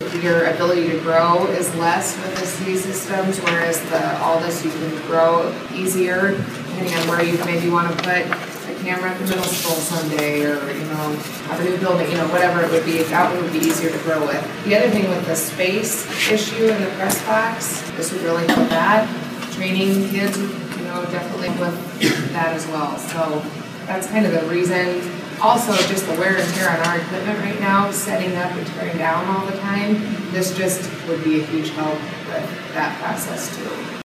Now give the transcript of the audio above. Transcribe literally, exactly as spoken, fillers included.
your ability to grow is less with the C systems, whereas the Aldus you can grow easier depending on where you maybe want to put a camera at the middle school someday, or you know, have a new building, you know, whatever it would be. That one would be easier to grow with. The other thing with the space issue in the press box, this would really help that. Training kids, you know, definitely with that as well. So that's kind of the reason. Also, just the wear and tear on our equipment right now, setting up and tearing down all the time, this just would be a huge help with that process too.